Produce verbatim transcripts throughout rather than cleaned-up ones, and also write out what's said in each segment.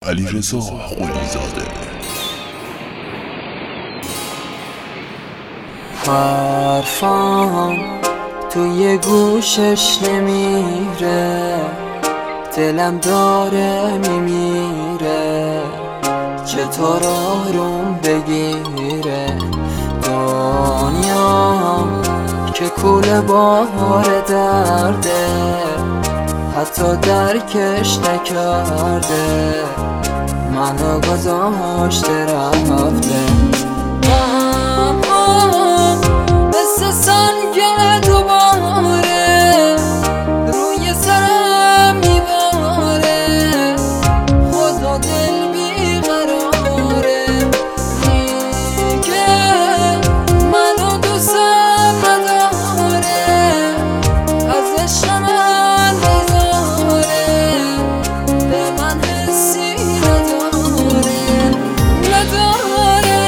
علیرضا قلی‌زاده. حرفام توی گوشش نمیره، دلم داره میمیره، چطور آروم بگیره دنیا که کوله بار درده، حتی درکش نکرده، منو گذاشته رفته. مثل سنگ دوباره روی سرم میباره، خدا دل بیقراره، میگه منو دوستم نداره، از عشق من بیزاره، به من حسی نداره نداره.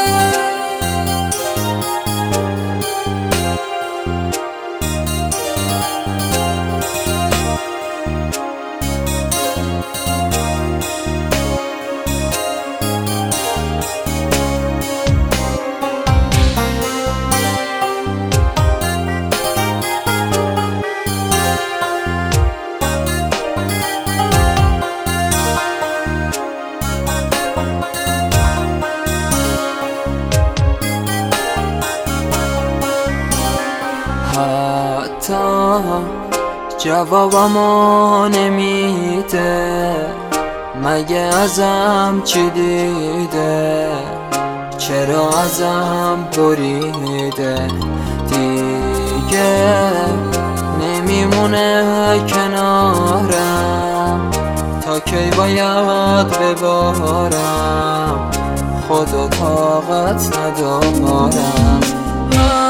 حتی جوابمو نمیده، مگه ازم چی دیده، چرا ازم بریده، دیگه نمیمونه کنارم، تا کی باید ببارم، خدا طاقت ندارم.